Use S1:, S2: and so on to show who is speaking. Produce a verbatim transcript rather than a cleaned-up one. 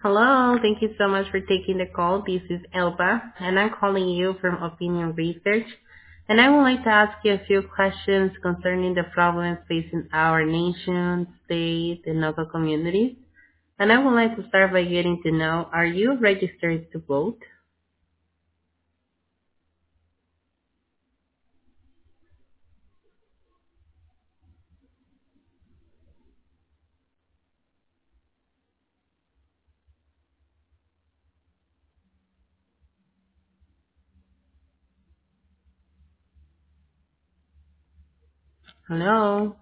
S1: Hello, thank you so much for taking the call. This is Elba, and I'm calling you from Opinion Research. And I would like to ask you a few questions concerning the problems facing our nation, state, and local communities. And I would like to start by getting to know, are you registered to vote? Hello?